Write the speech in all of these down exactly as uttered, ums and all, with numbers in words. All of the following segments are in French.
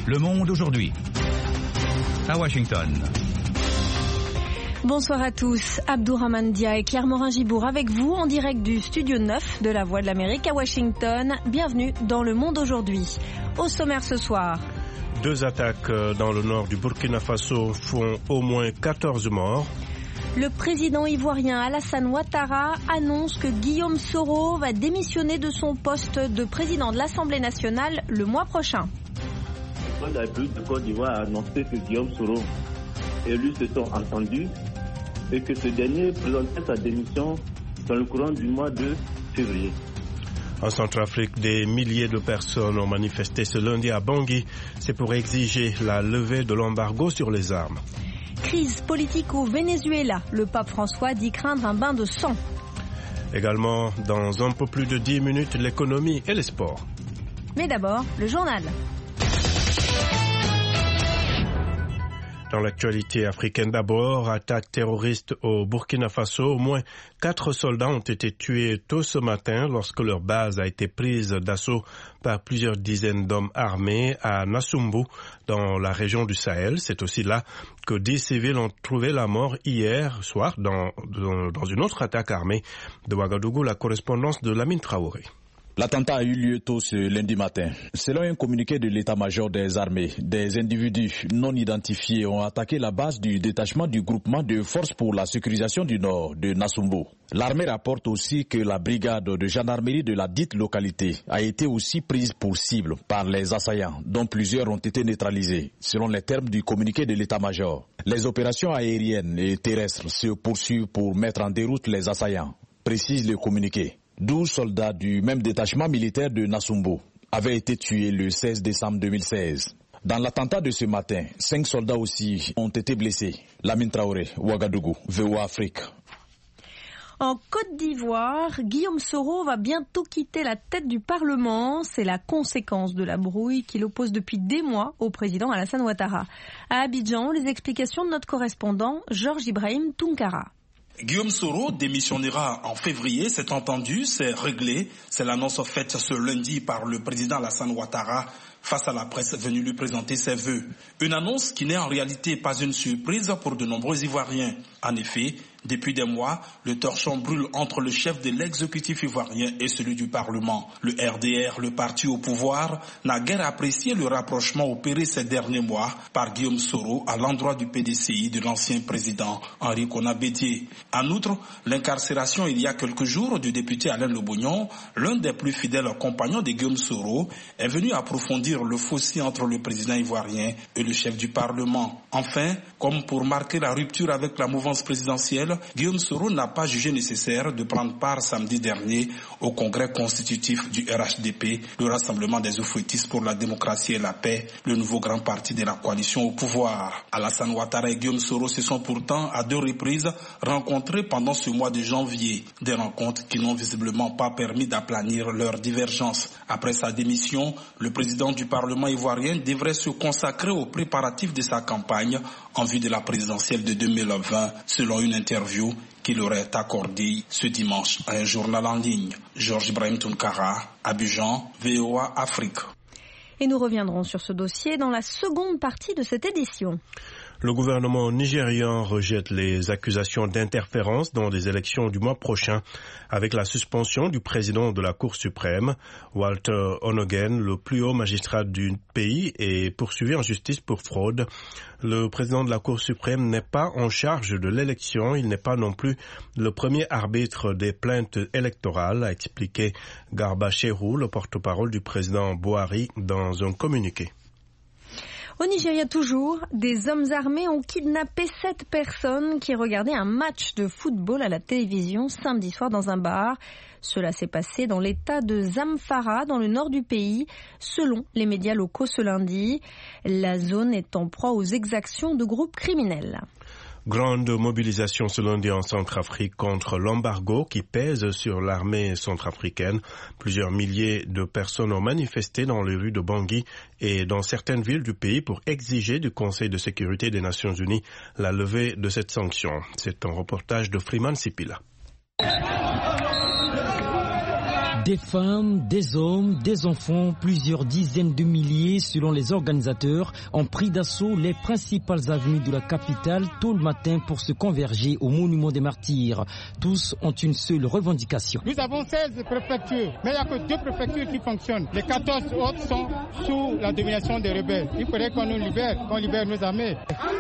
Le Monde aujourd'hui. À Washington. Bonsoir à tous, Abdourahmane Dia et Claire Morin-Gibour avec vous en direct du studio neuf de la Voix de l'Amérique à Washington. Bienvenue dans Le Monde aujourd'hui. Au sommaire ce soir. Deux attaques dans le nord du Burkina Faso font au moins quatorze morts. Le président ivoirien Alassane Ouattara annonce que Guillaume Soro va démissionner de son poste de président de l'Assemblée nationale le mois prochain. Le président de la République de Côte d'Ivoire a annoncé que Guillaume Soro et lui se sont entendus et que ce dernier présentait sa démission dans le courant du mois de février. En Centrafrique, des milliers de personnes ont manifesté ce lundi à Bangui. C'est pour exiger la levée de l'embargo sur les armes. Crise politique au Venezuela. Le pape François dit craindre un bain de sang. Également, dans un peu plus de dix minutes, l'économie et les sports. Mais d'abord, le journal. Dans l'actualité africaine d'abord, attaque terroriste au Burkina Faso. Au moins quatre soldats ont été tués tôt ce matin lorsque leur base a été prise d'assaut par plusieurs dizaines d'hommes armés à Nassumbu, dans la région du Sahel. C'est aussi là que dix civils ont trouvé la mort hier soir dans, dans, dans une autre attaque armée de Ouagadougou. La correspondance de Lamine Traoré. L'attentat a eu lieu tôt ce lundi matin. Selon un communiqué de l'état-major des armées, des individus non identifiés ont attaqué la base du détachement du groupement de forces pour la sécurisation du nord de Nassumbu. L'armée rapporte aussi que la brigade de gendarmerie de la dite localité a été aussi prise pour cible par les assaillants, dont plusieurs ont été neutralisés, selon les termes du communiqué de l'état-major. Les opérations aériennes et terrestres se poursuivent pour mettre en déroute les assaillants, précise le communiqué. douze soldats du même détachement militaire de Nassumbu avaient été tués le seize décembre deux mille seize. Dans l'attentat de ce matin, cinq soldats aussi ont été blessés. Lamine Traoré, Ouagadougou, V O A Afrique. En Côte d'Ivoire, Guillaume Soro va bientôt quitter la tête du Parlement. C'est la conséquence de la brouille qui l'oppose depuis des mois au président Alassane Ouattara. À Abidjan, les explications de notre correspondant Georges Ibrahim Tounkara. Guillaume Soro démissionnera en février, c'est entendu, c'est réglé. C'est l'annonce faite ce lundi par le président Alassane Ouattara face à la presse venue lui présenter ses vœux. Une annonce qui n'est en réalité pas une surprise pour de nombreux Ivoiriens. En effet, depuis des mois, le torchon brûle entre le chef de l'exécutif ivoirien et celui du Parlement. Le R D R, le parti au pouvoir, n'a guère apprécié le rapprochement opéré ces derniers mois par Guillaume Soro à l'endroit du P D C I de l'ancien président Henri Konan Bédié. En outre, l'incarcération il y a quelques jours du député Alain Lebougnon, l'un des plus fidèles compagnons de Guillaume Soro, est venu approfondir le fossé entre le président ivoirien et le chef du Parlement. Enfin, comme pour marquer la rupture avec la mouvance présidentielle, Guillaume Soro n'a pas jugé nécessaire de prendre part samedi dernier au congrès constitutif du R H D P, le Rassemblement des Oufouettistes pour la démocratie et la paix, le nouveau grand parti de la coalition au pouvoir. Alassane Ouattara et Guillaume Soro se sont pourtant à deux reprises rencontrés pendant ce mois de janvier. Des rencontres qui n'ont visiblement pas permis d'aplanir leurs divergences. Après sa démission, le président du Parlement ivoirien devrait se consacrer aux préparatifs de sa campagne en vue de la présidentielle de deux mille vingt, selon une interview qu'il aurait accordée ce dimanche à un journal en ligne. Georges Ibrahim Tounkara, Abidjan, V O A Afrique. Et nous reviendrons sur ce dossier dans la seconde partie de cette édition. Le gouvernement nigérian rejette les accusations d'interférence dans les élections du mois prochain avec la suspension du président de la Cour suprême. Walter Onogen, le plus haut magistrat du pays, est poursuivi en justice pour fraude. Le président de la Cour suprême n'est pas en charge de l'élection. Il n'est pas non plus le premier arbitre des plaintes électorales, a expliqué Garba Shehu, le porte-parole du président Buhari, dans un communiqué. Au Nigeria toujours, des hommes armés ont kidnappé sept personnes qui regardaient un match de football à la télévision samedi soir dans un bar. Cela s'est passé dans l'état de Zamfara, dans le nord du pays, selon les médias locaux ce lundi. La zone est en proie aux exactions de groupes criminels. Grande mobilisation ce lundi en Centrafrique contre l'embargo qui pèse sur l'armée centrafricaine. Plusieurs milliers de personnes ont manifesté dans les rues de Bangui et dans certaines villes du pays pour exiger du Conseil de sécurité des Nations Unies la levée de cette sanction. C'est un reportage de Freeman Sipila. Des femmes, des hommes, des enfants, plusieurs dizaines de milliers selon les organisateurs ont pris d'assaut les principales avenues de la capitale tôt le matin pour se converger au monument des martyrs. Tous ont une seule revendication. Nous avons seize préfectures, mais il n'y a que deux préfectures qui fonctionnent. Les quatorze autres sont sous la domination des rebelles. Il faudrait qu'on nous libère, qu'on libère nos armées.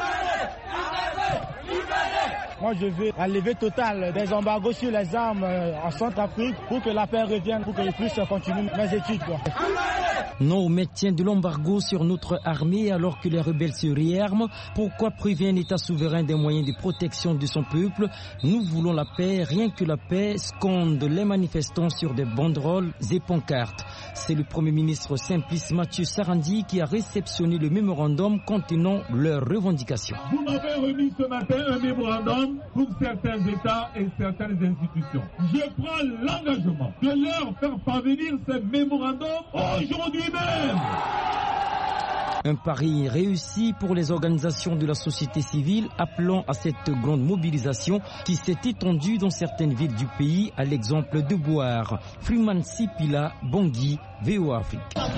Moi, je veux un levée totale des embargos sur les armes en Centrafrique pour que la paix revienne, pour que je puisse continuer mes études. Quoi. Non au maintien de l'embargo sur notre armée alors que les rebelles se réarment. Pourquoi priver un État souverain des moyens de protection de son peuple? Nous voulons la paix, rien que la paix, scandent les manifestants sur des banderoles et pancartes. C'est le Premier ministre Simplice Mathieu Sarandi qui a réceptionné le mémorandum contenant leurs revendications. Vous m'avez remis ce matin un mémorandum pour certains États et certaines institutions. Je prends l'engagement de leur faire parvenir ce mémorandum aujourd'hui même. Un pari réussi pour les organisations de la société civile appelant à cette grande mobilisation qui s'est étendue dans certaines villes du pays, à l'exemple de Boire. Freeman Sipila, Bangui, V O A Afrique.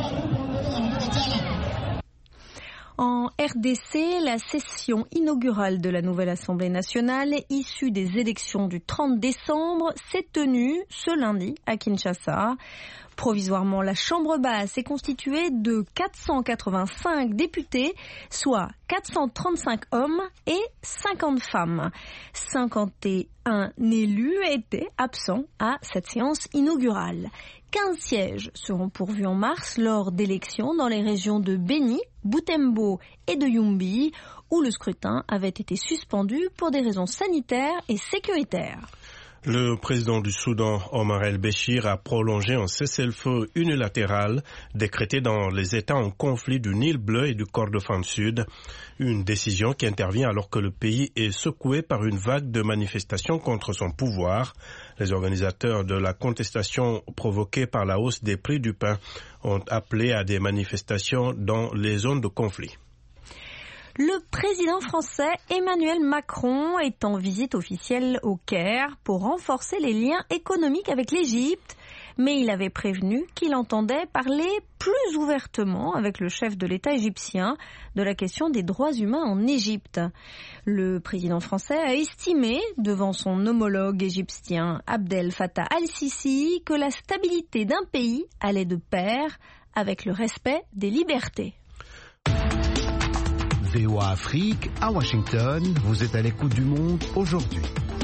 En R D C, la session inaugurale de la nouvelle Assemblée nationale issue des élections du trente décembre s'est tenue ce lundi à Kinshasa. Provisoirement, la Chambre basse est constituée de quatre cent quatre-vingt-cinq députés, soit quatre cent trente-cinq hommes et cinquante femmes. cinquante et un élus étaient absents à cette séance inaugurale. quinze sièges seront pourvus en mars lors d'élections dans les régions de Beni, Butembo et de Yumbi, où le scrutin avait été suspendu pour des raisons sanitaires et sécuritaires. Le président du Soudan, Omar el-Béchir, a prolongé un cessez-le-feu unilatéral décrété dans les États en conflit du Nil bleu et du Kordofan sud. Une décision qui intervient alors que le pays est secoué par une vague de manifestations contre son pouvoir. Les organisateurs de la contestation provoquée par la hausse des prix du pain ont appelé à des manifestations dans les zones de conflit. Le président français Emmanuel Macron est en visite officielle au Caire pour renforcer les liens économiques avec l'Égypte, mais il avait prévenu qu'il entendait parler plus ouvertement avec le chef de l'État égyptien de la question des droits humains en Égypte. Le président français a estimé, devant son homologue égyptien Abdel Fattah al-Sisi, que la stabilité d'un pays allait de pair avec le respect des libertés. V O A Afrique, à Washington, vous êtes à l'écoute du monde aujourd'hui.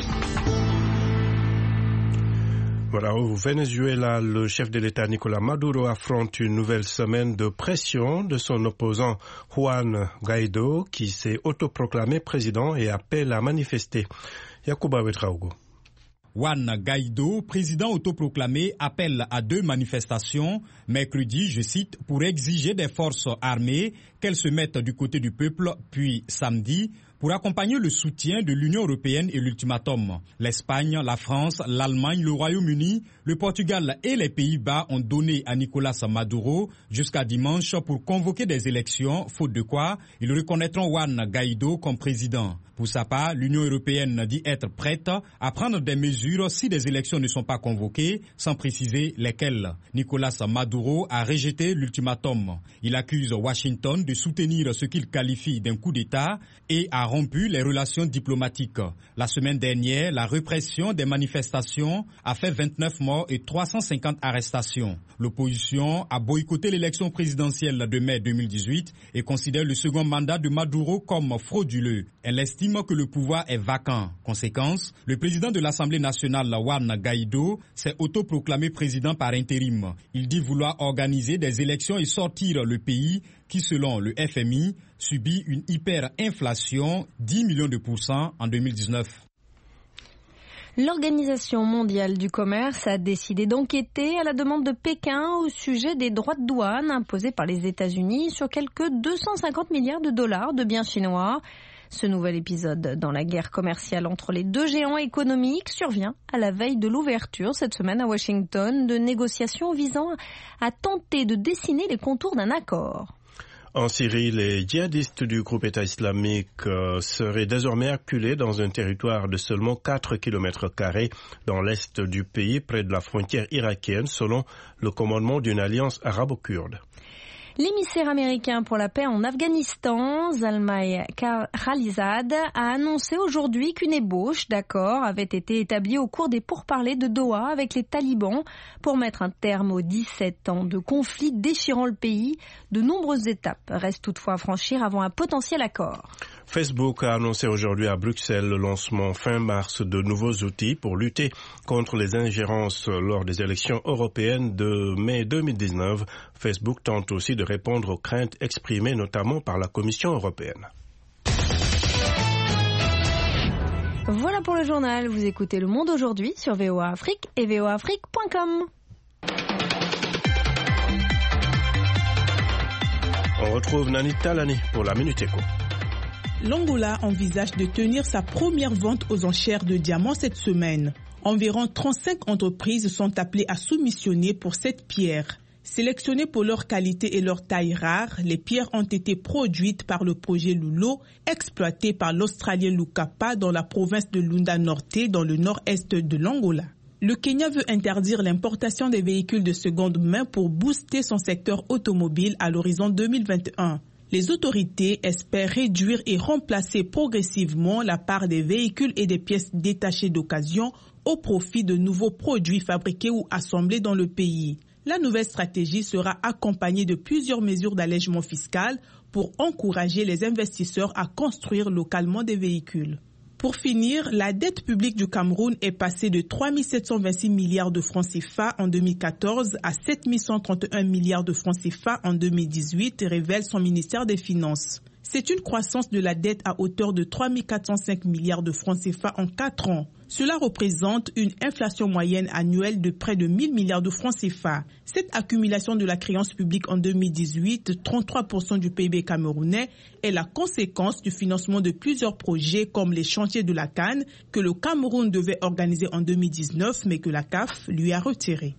Voilà, au Venezuela, le chef de l'État Nicolás Maduro affronte une nouvelle semaine de pression de son opposant Juan Guaidó, qui s'est autoproclamé président et appelle à manifester. Yacouba Ouedraogo. Juan Guaidó, président autoproclamé, appelle à deux manifestations, mercredi, je cite, pour exiger des forces armées qu'elles se mettent du côté du peuple, puis samedi, pour accompagner le soutien de l'Union européenne et l'ultimatum. L'Espagne, la France, l'Allemagne, le Royaume-Uni, le Portugal et les Pays-Bas ont donné à Nicolás Maduro jusqu'à dimanche pour convoquer des élections, faute de quoi ils reconnaîtront Juan Guaidó comme président. Pour sa part, l'Union européenne dit être prête à prendre des mesures si des élections ne sont pas convoquées, sans préciser lesquelles. Nicolás Maduro a rejeté l'ultimatum. Il accuse Washington de soutenir ce qu'il qualifie d'un coup d'État et a rompu les relations diplomatiques. La semaine dernière, la répression des manifestations a fait vingt-neuf morts et trois cent cinquante arrestations. L'opposition a boycotté l'élection présidentielle de mai deux mille dix-huit et considère le second mandat de Maduro comme frauduleux. Elle estime que le pouvoir est vacant. Conséquence, le président de l'Assemblée nationale, Juan Guaidó, s'est autoproclamé président par intérim. Il dit vouloir organiser des élections et sortir le pays qui, selon le F M I, subit une hyperinflation, dix millions de pourcents en deux mille dix-neuf. L'Organisation mondiale du commerce a décidé d'enquêter à la demande de Pékin au sujet des droits de douane imposés par les États-Unis sur quelques deux cent cinquante milliards de dollars de biens chinois. Ce nouvel épisode dans la guerre commerciale entre les deux géants économiques survient à la veille de l'ouverture cette semaine à Washington de négociations visant à tenter de dessiner les contours d'un accord. En Syrie, les djihadistes du groupe État islamique euh, seraient désormais acculés dans un territoire de seulement quatre kilomètres carrés dans l'est du pays, près de la frontière irakienne, selon le commandement d'une alliance arabo-kurde. L'émissaire américain pour la paix en Afghanistan, Zalmay Khalilzad, a annoncé aujourd'hui qu'une ébauche d'accord avait été établie au cours des pourparlers de Doha avec les talibans pour mettre un terme aux dix-sept ans de conflit déchirant le pays. De nombreuses étapes restent toutefois à franchir avant un potentiel accord. Facebook a annoncé aujourd'hui à Bruxelles le lancement fin mars de nouveaux outils pour lutter contre les ingérences lors des élections européennes de mai deux mille dix-neuf. Facebook tente aussi de répondre aux craintes exprimées notamment par la Commission européenne. Voilà pour le journal. Vous écoutez Le Monde aujourd'hui sur V O A Afrique et v o a afrique point com. On retrouve Nani Talani pour la Minute Éco. L'Angola envisage de tenir sa première vente aux enchères de diamants cette semaine. Environ trente-cinq entreprises sont appelées à soumissionner pour cette pierre. Sélectionnées pour leur qualité et leur taille rare, les pierres ont été produites par le projet Lulo, exploité par l'Australien Lukapa dans la province de Lunda Norte, dans le nord-est de l'Angola. Le Kenya veut interdire l'importation des véhicules de seconde main pour booster son secteur automobile à l'horizon deux mille vingt et un. Les autorités espèrent réduire et remplacer progressivement la part des véhicules et des pièces détachées d'occasion au profit de nouveaux produits fabriqués ou assemblés dans le pays. La nouvelle stratégie sera accompagnée de plusieurs mesures d'allègement fiscal pour encourager les investisseurs à construire localement des véhicules. Pour finir, la dette publique du Cameroun est passée de trois mille sept cent vingt-six milliards de francs C F A en deux mille quatorze à sept mille cent trente et un milliards de francs C F A en deux mille dix-huit, révèle son ministère des Finances. C'est une croissance de la dette à hauteur de trois mille quatre cent cinq milliards de francs C F A en quatre ans. Cela représente une inflation moyenne annuelle de près de mille milliards de francs C F A. Cette accumulation de la créance publique en deux mille dix-huit, trente-trois pour cent du P I B camerounais, est la conséquence du financement de plusieurs projets comme les chantiers de la Cannes que le Cameroun devait organiser en deux mille dix-neuf mais que la C A F lui a retiré.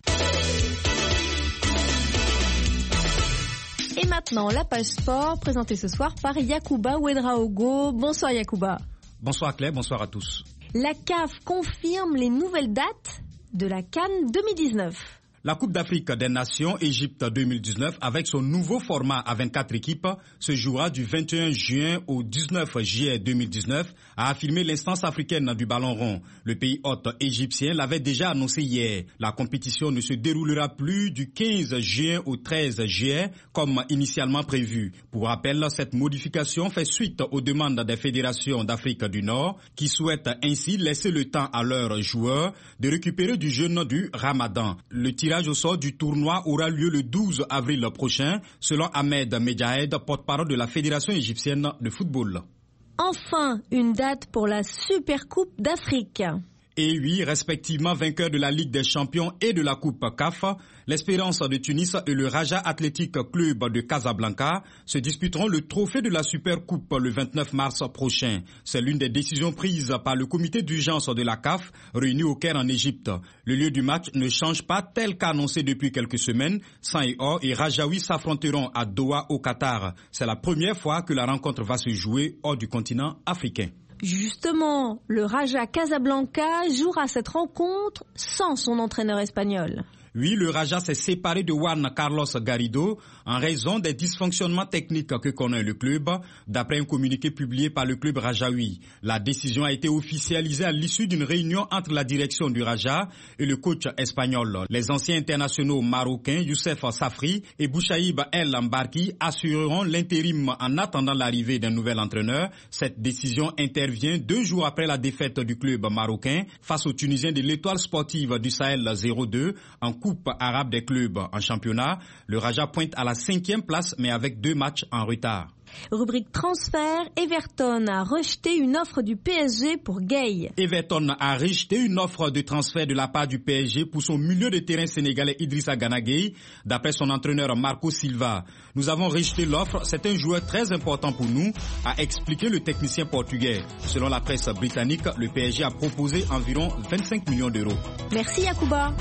Et maintenant, la page sport présentée ce soir par Yacouba Ouedraogo. Bonsoir Yacouba. Bonsoir Claire, bonsoir à tous. La C A F confirme les nouvelles dates de la Cannes deux mille dix-neuf. La Coupe d'Afrique des Nations Égypte deux mille dix-neuf, avec son nouveau format à vingt-quatre équipes, se jouera du vingt et un juin au dix-neuf juillet deux mille dix-neuf, a affirmé l'instance africaine du ballon rond. Le pays hôte égyptien l'avait déjà annoncé hier. La compétition ne se déroulera plus du quinze juin au treize juillet, comme initialement prévu. Pour rappel, cette modification fait suite aux demandes des fédérations d'Afrique du Nord, qui souhaitent ainsi laisser le temps à leurs joueurs de récupérer du jeûne du Ramadan. Le tir Le tirage au sort du tournoi aura lieu le douze avril prochain, selon Ahmed Medjahed, porte-parole de la Fédération égyptienne de football. Enfin, une date pour la Supercoupe d'Afrique. Et oui, respectivement vainqueurs de la Ligue des Champions et de la Coupe C A F, l'Espérance de Tunis et le Raja Athletic Club de Casablanca se disputeront le trophée de la Supercoupe le vingt-neuf mars prochain. C'est l'une des décisions prises par le comité d'urgence de la C A F réuni au Caire en Égypte. Le lieu du match ne change pas tel qu'annoncé depuis quelques semaines. Sang et Or et Rajaoui s'affronteront à Doha au Qatar. C'est la première fois que la rencontre va se jouer hors du continent africain. Justement, le Raja Casablanca jouera cette rencontre sans son entraîneur espagnol. Oui, le Raja s'est séparé de Juan Carlos Garrido en raison des dysfonctionnements techniques que connaît le club, d'après un communiqué publié par le club rajaoui. La décision a été officialisée à l'issue d'une réunion entre la direction du Raja et le coach espagnol. Les anciens internationaux marocains Youssef Safri et Bouchaïb El Mbarki assureront l'intérim en attendant l'arrivée d'un nouvel entraîneur. Cette décision intervient deux jours après la défaite du club marocain face aux Tunisiens de l'Étoile sportive du Sahel zéro deux en Coupe arabe des clubs. En championnat, le Raja pointe à la cinquième place, mais avec deux matchs en retard. Rubrique transfert, Everton a rejeté une offre du P S G pour Gueye. Everton a rejeté une offre de transfert de la part du P S G pour son milieu de terrain sénégalais Idrissa Gana Gueye, d'après son entraîneur Marco Silva. Nous avons rejeté l'offre, c'est un joueur très important pour nous, a expliqué le technicien portugais. Selon la presse britannique, le P S G a proposé environ vingt-cinq millions d'euros. Merci Yacouba.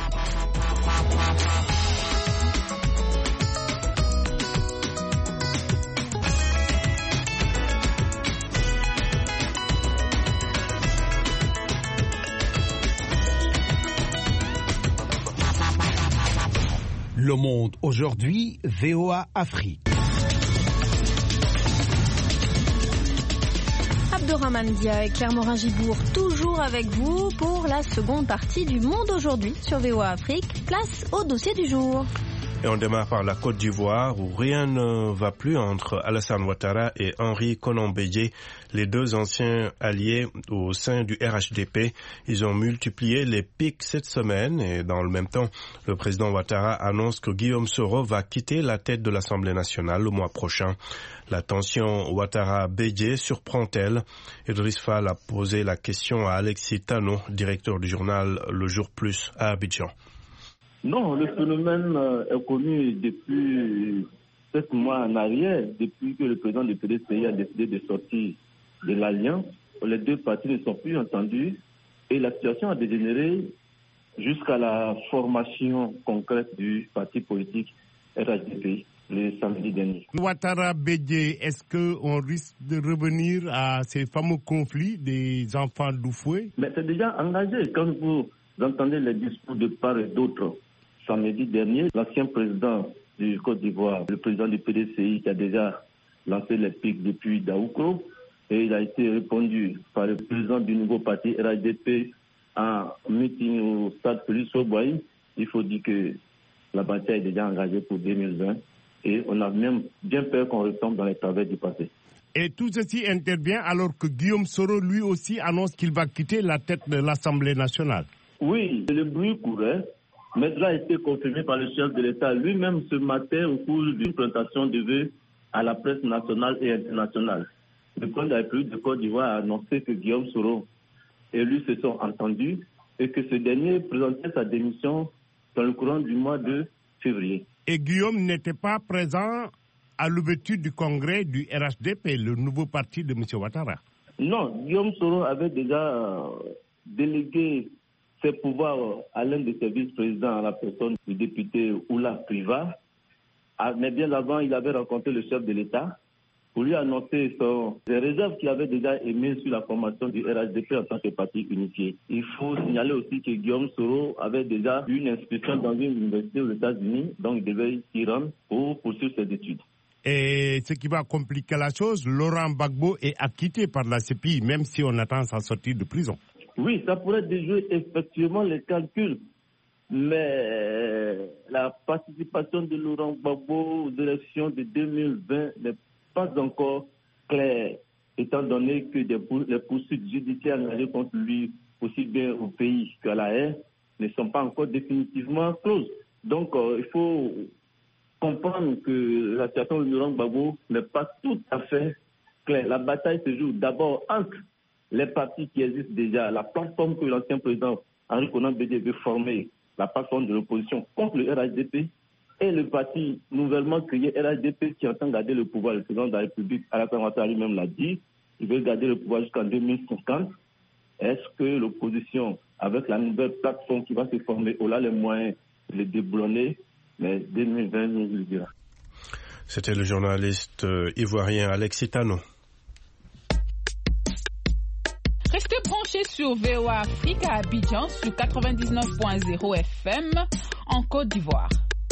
Le Monde aujourd'hui, V O A Afrique. Abdourahmane Dia et Claire Morin-Gibourg, toujours avec vous pour la seconde partie du Monde aujourd'hui sur V O A Afrique. Place au dossier du jour. Et on démarre par la Côte d'Ivoire où rien ne va plus entre Alassane Ouattara et Henri Konan Bédié, les deux anciens alliés au sein du R H D P. Ils ont multiplié les pics cette semaine et dans le même temps, le président Ouattara annonce que Guillaume Soro va quitter la tête de l'Assemblée nationale le mois prochain. La tension Ouattara-Bédié surprend-elle? Idriss Fall a posé la question à Alexis Tano, directeur du journal Le Jour Plus à Abidjan. Non, le phénomène est connu depuis sept mois en arrière, depuis que le président du P D C I a décidé de sortir de l'Alliance. Les deux partis ne sont plus entendus et la situation a dégénéré jusqu'à la formation concrète du parti politique R H D P le samedi dernier. Ouattara Bédié, est-ce qu'on risque de revenir à ces fameux conflits des enfants d'Oufoué? Mais c'est déjà engagé. Quand vous entendez les discours de part et d'autre, samedi dernier, l'ancien président du Côte d'Ivoire, le président du P D C I, qui a déjà lancé les pics depuis Daoukro, et il a été répondu par le président du nouveau parti R H D P en meeting au stade Félix Houphouët. Il faut dire que la bataille est déjà engagée pour deux mille vingt et on a même bien peur qu'on retombe dans les travers du passé. Et tout ceci intervient alors que Guillaume Soro, lui aussi, annonce qu'il va quitter la tête de l'Assemblée nationale. Oui, le bruit courait, mais cela a été confirmé par le chef de l'État lui-même ce matin au cours d'une présentation de vœux à la presse nationale et internationale. Le président de la République de Côte d'Ivoire a annoncé que Guillaume Soro et lui se sont entendus et que ce dernier présentait sa démission dans le courant du mois de février. Et Guillaume n'était pas présent à l'ouverture du congrès du R H D P, le nouveau parti de M. Ouattara. Non, Guillaume Soro avait déjà euh, délégué ses pouvoirs à l'un de ses vice-présidents, à la personne du député Oula Priva. Mais bien avant, il avait rencontré le chef de l'État pour lui annoncer son, les réserves qu'il avait déjà émises sur la formation du R H D P en tant que parti unifié. Il faut signaler aussi que Guillaume Soro avait déjà eu une inscription dans une université aux États-Unis, donc il devait s'y rendre pour poursuivre ses études. Et ce qui va compliquer la chose, Laurent Gbagbo est acquitté par la C P I, même si on attend sa sortie de prison. Oui, ça pourrait déjouer effectivement les calculs, mais la participation de Laurent Gbagbo aux élections de deux mille vingt n'est pas encore claire, étant donné que des pour, les poursuites judiciaires engagées contre lui, aussi bien au pays qu'à la haie, ne sont pas encore définitivement closes. Donc, euh, il faut comprendre que la situation de Laurent Gbagbo n'est pas tout à fait claire. La bataille se joue d'abord entre les partis qui existent déjà, la plateforme que l'ancien président Henri Konan Bédié veut former, la plateforme de l'opposition contre le R H D P, et le parti nouvellement créé R H D P qui entend garder le pouvoir. Le président de la République, Alassane Ouattara lui-même l'a dit, il veut garder le pouvoir jusqu'en deux mille cinquante. Est-ce que l'opposition, avec la nouvelle plateforme qui va se former, aura les moyens de les déboulonner? Mais deux mille vingt, nous le dira. C'était le journaliste ivoirien Alexis Tano. Restez branchés sur V O A Afrique à Abidjan sur quatre-vingt-dix-neuf point zéro F M en Côte d'Ivoire.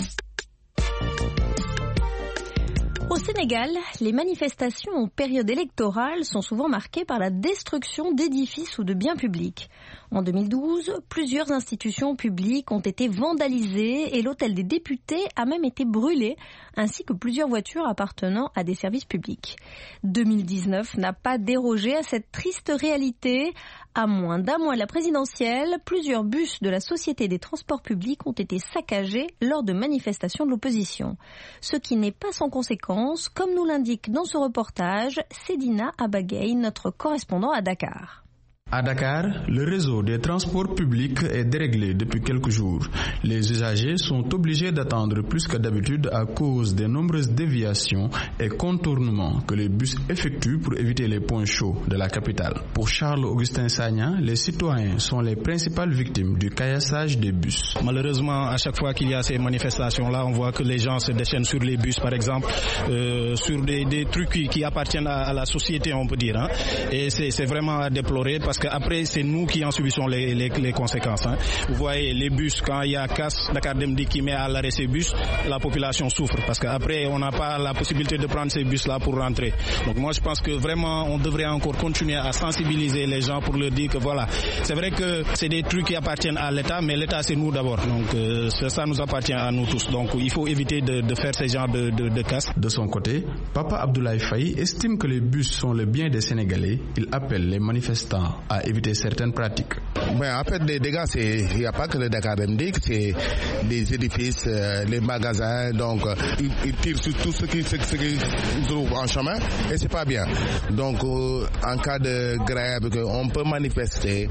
Au Sénégal, les manifestations en période électorale sont souvent marquées par la destruction d'édifices ou de biens publics. En deux mille douze, plusieurs institutions publiques ont été vandalisées et l'hôtel des députés a même été brûlé, ainsi que plusieurs voitures appartenant à des services publics. deux mille dix-neuf n'a pas dérogé à cette triste réalité. À moins d'un mois de la présidentielle, plusieurs bus de la Société des transports publics ont été saccagés lors de manifestations de l'opposition. Ce qui n'est pas sans conséquence, comme nous l'indique dans ce reportage Sedina Abagay, notre correspondant à Dakar. À Dakar, le réseau des transports publics est déréglé depuis quelques jours. Les usagers sont obligés d'attendre plus que d'habitude à cause des nombreuses déviations et contournements que les bus effectuent pour éviter les points chauds de la capitale. Pour Charles-Augustin Sagna, les citoyens sont les principales victimes du caillassage des bus. Malheureusement, à chaque fois qu'il y a ces manifestations-là, on voit que les gens se déchaînent sur les bus, par exemple, euh, sur des, des trucs qui, qui appartiennent à, à la société, on peut dire. Hein. Et c'est, c'est vraiment à déplorer parce parce qu'après c'est nous qui en subissons les, les, les conséquences. Hein. Vous voyez les bus, quand il y a casse, Dakar Dem Dikk qui met à l'arrêt ces bus, la population souffre parce qu'après on n'a pas la possibilité de prendre ces bus là pour rentrer. Donc moi je pense que vraiment on devrait encore continuer à sensibiliser les gens pour leur dire que voilà, c'est vrai que c'est des trucs qui appartiennent à l'État, mais l'État c'est nous d'abord. Donc euh, ça nous appartient à nous tous. Donc il faut éviter de, de faire ces genres de, de, de casse. De son côté, Papa Abdoulaye Faye estime que les bus sont le bien des Sénégalais. Il appelle les manifestants à éviter certaines pratiques. Ben, en fait, les dégâts, il n'y a pas que le Dakar Dem Dikk, c'est les édifices, euh, les magasins, donc euh, ils, ils tirent sur tout ce qui se trouve en chemin et c'est pas bien. Donc euh, en cas de grève, on peut manifester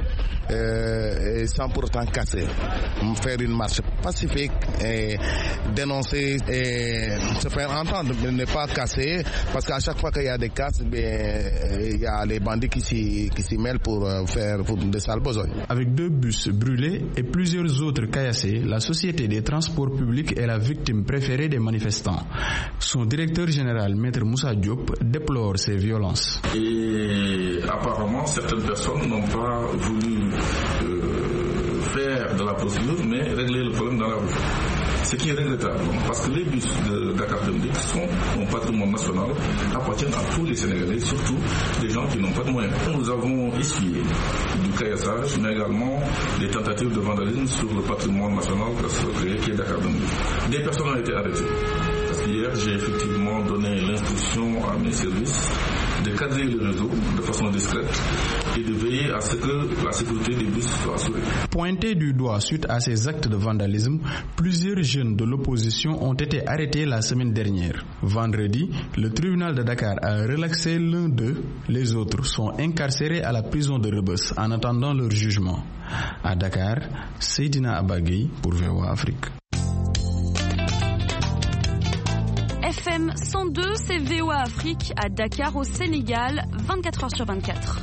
euh, sans pour autant casser, faire une marche pacifique et dénoncer et se faire entendre, mais ne pas casser, parce qu'à chaque fois qu'il y a des casses, il y a les bandits qui s'y, qui s'y mêlent pour faire pour de sales besognes. Avec deux bus brûlés et plusieurs autres caillassés, la Société des transports publics est la victime préférée des manifestants. Son directeur général, Maître Moussa Diop, déplore ces violences. Et apparemment, certaines personnes n'ont pas voulu euh, faire de la procédure, mais régler le problème dans la rue. Ce qui est regrettable, parce que les bus de Dakar Dem Dikk sont un patrimoine national, appartiennent à tous les Sénégalais, surtout des gens qui n'ont pas de moyens. Nous avons essuyé du caillassage, mais également des tentatives de vandalisme sur le patrimoine national qui est Dakar Dem Dikk. Des personnes ont été arrêtées. Parce qu'hier, j'ai effectivement donné l'instruction à mes services de cadrer le réseau de façon discrète et de veiller à ce que la sécurité des bus soit assurée. Pointé du doigt suite à ces actes de vandalisme, plusieurs jeunes de l'opposition ont été arrêtés la semaine dernière. Vendredi, le tribunal de Dakar a relaxé l'un d'eux. Les autres sont incarcérés à la prison de Rebeuss en attendant leur jugement. À Dakar, Seydina Abagui pour V O A Afrique. F M cent deux, c'est V O A Afrique à Dakar au Sénégal, vingt-quatre heures sur vingt-quatre.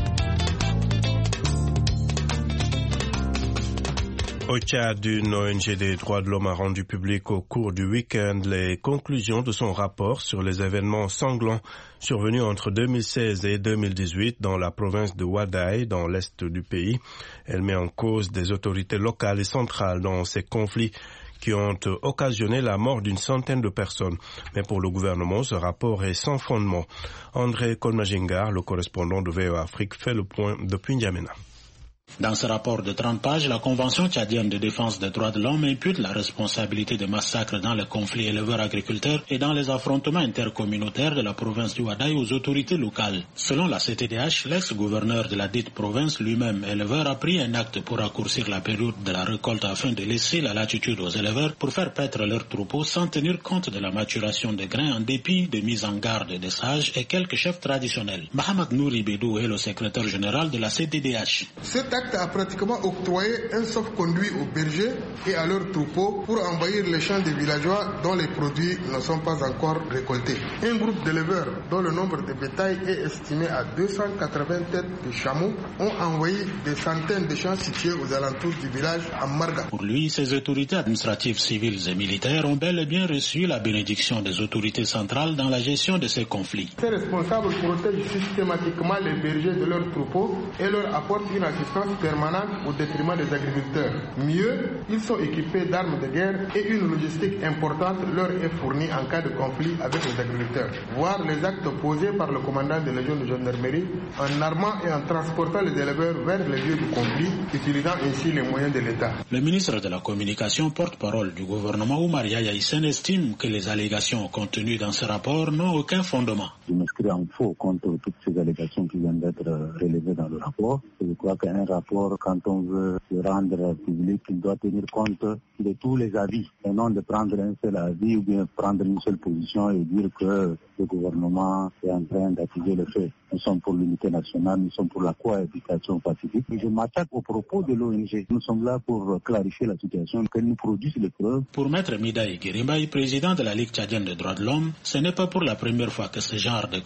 Au Tchad, une O N G des droits de l'homme a rendu public au cours du week-end les conclusions de son rapport sur les événements sanglants survenus entre deux mille seize et deux mille dix-huit dans la province de Ouaddaï, dans l'est du pays. Elle met en cause des autorités locales et centrales dans ces conflits qui ont occasionné la mort d'une centaine de personnes. Mais pour le gouvernement, ce rapport est sans fondement. André Kolmagingar, le correspondant de V O A Afrique, fait le point depuis N'Djamena. Dans ce rapport de trente pages, la Convention tchadienne de défense des droits de l'homme impute la responsabilité des massacres dans les conflits éleveurs-agriculteurs et dans les affrontements intercommunautaires de la province du Ouaddaï aux autorités locales. Selon la C T D H, l'ex-gouverneur de la dite province, lui-même éleveur, a pris un acte pour raccourcir la période de la récolte afin de laisser la latitude aux éleveurs pour faire paître leurs troupeaux sans tenir compte de la maturation des grains en dépit de mise en garde des sages et quelques chefs traditionnels. Mohamed Nouri Bédou est le secrétaire général de la C T D H. Cet acte a pratiquement octroyé un sauf-conduit aux bergers et à leurs troupeaux pour envahir les champs des villageois dont les produits ne sont pas encore récoltés. Un groupe d'éleveurs dont le nombre de bétail est estimé à deux cent quatre-vingts têtes de chameaux ont envahi des centaines de champs situés aux alentours du village à Marga. Pour lui, ces autorités administratives, civiles et militaires ont bel et bien reçu la bénédiction des autorités centrales dans la gestion de ces conflits. Ces responsables protègent systématiquement les bergers de leurs troupeaux et leur apportent une assistance permanente au détriment des agriculteurs. Mieux, ils sont équipés d'armes de guerre et une logistique importante leur est fournie en cas de conflit avec les agriculteurs. Voir les actes posés par le commandant de la légion de gendarmerie en armant et en transportant les éleveurs vers les lieux du conflit, utilisant ainsi les moyens de l'État. Le ministre de la Communication, porte-parole du gouvernement Oumar Yahya Hissène, estime que les allégations contenues dans ce rapport n'ont aucun fondement. Je m'inscris en faux contre toutes ces allégations qui viennent d'être relevées dans le rapport. Je crois qu'un rapport, quand on veut le rendre public, il doit tenir compte de tous les avis et non de prendre un seul avis ou bien prendre une seule position et dire que le gouvernement est en train d'accuser le fait. Nous sommes pour l'unité nationale, nous sommes pour la cohabitation pacifique. Et je m'attaque aux propos de l'O N G. Nous sommes là pour clarifier la situation, qu'elle nous produise les preuves. Pour Maître Midaï Guérimbaï, président de la Ligue tchadienne des droits de l'homme, ce n'est pas pour la première fois que ce genre de conflit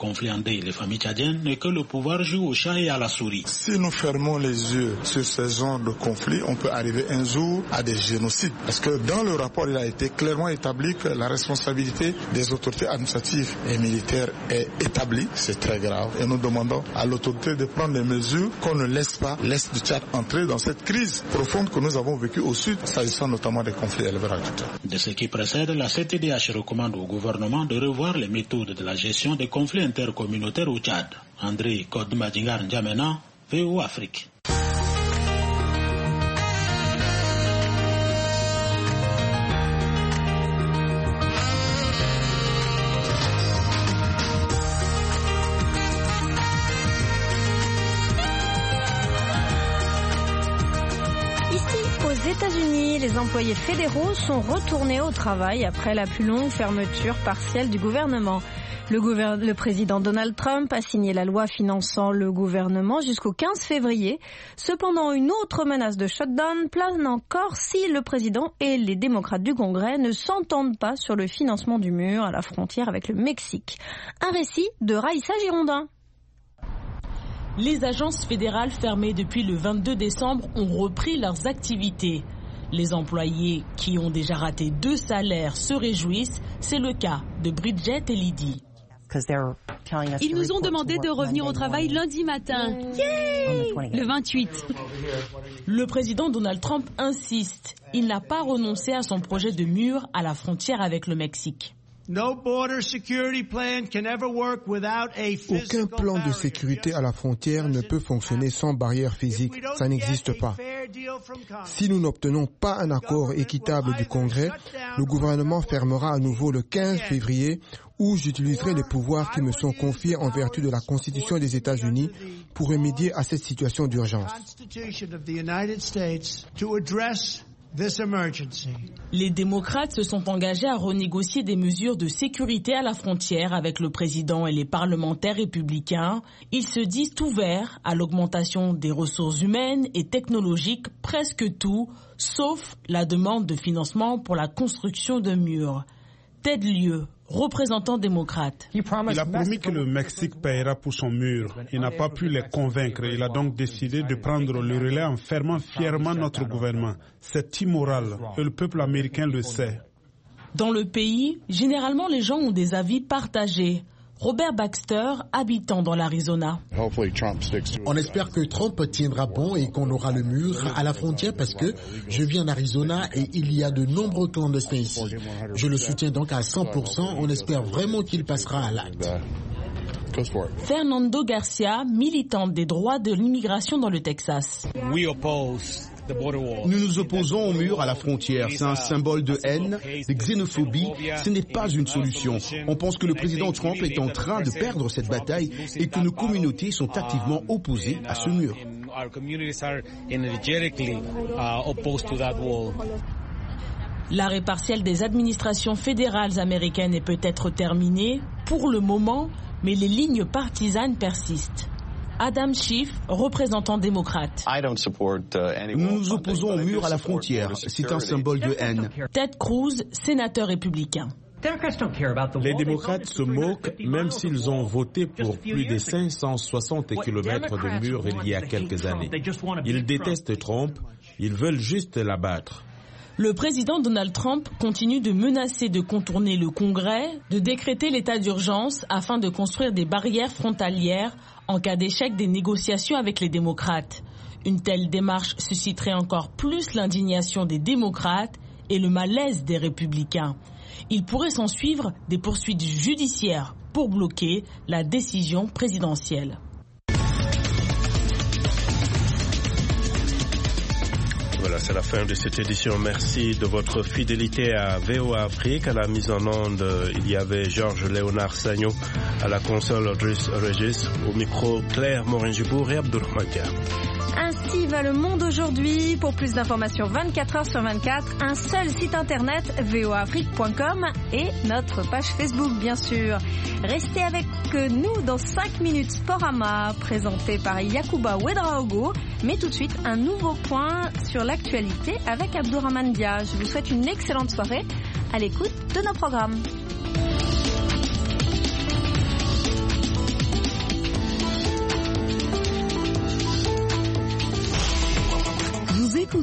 conflit endeuille les familles tchadiennes et que le pouvoir joue au chat et à la souris. Si nous fermons les yeux sur ces genres de conflits, on peut arriver un jour à des génocides. Parce que dans le rapport, il a été clairement établi que la responsabilité des autorités administratives et militaires est établie. C'est très grave. Et nous demandons à l'autorité de prendre des mesures qu'on ne laisse pas l'Est du Tchad entrer dans cette crise profonde que nous avons vécue au sud, s'agissant notamment des conflits éleveurs agricoles. De ce qui précède, la C T D H recommande au gouvernement de revoir les méthodes de la gestion des conflits intercommunautaires au Tchad. André Kodmadingar N'Djamena, V O Afrique. Aux États-Unis, les employés fédéraux sont retournés au travail après la plus longue fermeture partielle du gouvernement. Le, gouver... le président Donald Trump a signé la loi finançant le gouvernement jusqu'au quinze février. Cependant, une autre menace de shutdown plane encore si le président et les démocrates du Congrès ne s'entendent pas sur le financement du mur à la frontière avec le Mexique. Un récit de Raïssa Girondin. Les agences fédérales fermées depuis le vingt-deux décembre ont repris leurs activités. Les employés qui ont déjà raté deux salaires se réjouissent. C'est le cas de Bridget et Lydie. Ils nous ont demandé de revenir au travail lundi matin. Yay! Le vingt-huit. Le président Donald Trump insiste. Il n'a pas renoncé à son projet de mur à la frontière avec le Mexique. Aucun plan de sécurité à la frontière ne peut fonctionner sans barrière physique. Ça n'existe pas. Si nous n'obtenons pas un accord équitable du Congrès, le gouvernement fermera à nouveau le quinze février où j'utiliserai les pouvoirs qui me sont confiés en vertu de la Constitution des États-Unis pour remédier à cette situation d'urgence. Les démocrates se sont engagés à renégocier des mesures de sécurité à la frontière avec le président et les parlementaires républicains. Ils se disent ouverts à l'augmentation des ressources humaines et technologiques, presque tout, sauf la demande de financement pour la construction de murs. Ted Lieu, représentant démocrate. Il a promis que le Mexique paiera pour son mur. Il n'a pas pu les convaincre. Il a donc décidé de prendre le relais en fermant fièrement notre gouvernement. C'est immoral et le peuple américain le sait. Dans le pays, généralement les gens ont des avis partagés. Robert Baxter, habitant dans l'Arizona. On espère que Trump tiendra bon et qu'on aura le mur à la frontière parce que je vis en Arizona et il y a de nombreux clandestins ici. Je le soutiens donc à cent pour cent. On espère vraiment qu'il passera à l'acte. Fernando Garcia, militante des droits de l'immigration dans le Texas. Nous nous opposons au mur à la frontière. C'est un symbole de haine, de xénophobie. Ce n'est pas une solution. On pense que le président Trump est en train de perdre cette bataille et que nos communautés sont activement opposées à ce mur. L'arrêt partiel des administrations fédérales américaines est peut-être terminé pour le moment, mais les lignes partisanes persistent. Adam Schiff, représentant démocrate. Nous nous opposons au mur à la frontière. C'est un symbole de haine. Ted Cruz, sénateur républicain. Les démocrates se moquent même s'ils ont voté pour plus de cinq cent soixante kilomètres de murs il y a quelques années. Ils détestent Trump, ils veulent juste l'abattre. Le président Donald Trump continue de menacer de contourner le Congrès, de décréter l'état d'urgence afin de construire des barrières frontalières en cas d'échec des négociations avec les démocrates. Une telle démarche susciterait encore plus l'indignation des démocrates et le malaise des républicains. Il pourrait s'en suivre des poursuites judiciaires pour bloquer la décision présidentielle. Voilà, c'est la fin de cette édition. Merci de votre fidélité à V O A Afrique. À la mise en onde, il y avait Georges-Léonard Sagnon, à la console Audrey Régis, au micro Claire Morin-Gibour et Abdourahmane Dia. Ainsi va le monde aujourd'hui. Pour plus d'informations vingt-quatre heures sur vingt-quatre, un seul site internet, v o afrique point com et notre page Facebook, bien sûr. Restez avec nous dans cinq minutes Sporama, présenté par Yacouba Ouedraogo. Mais tout de suite, un nouveau point sur l'actualité avec Abdourahmane Dia. Je vous souhaite une excellente soirée à l'écoute de nos programmes.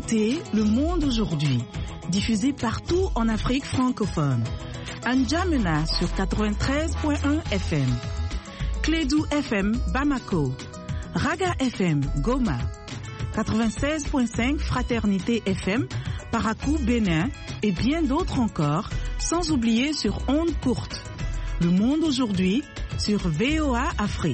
écoutez Le Monde aujourd'hui, diffusé partout en Afrique francophone. N'Djamena sur quatre-vingt-treize point un F M. Clédou F M Bamako. Raga F M Goma. quatre-vingt-seize point cinq Fraternité F M Parakou Bénin et bien d'autres encore, sans oublier sur ondes courtes. Le Monde aujourd'hui sur V O A Afrique.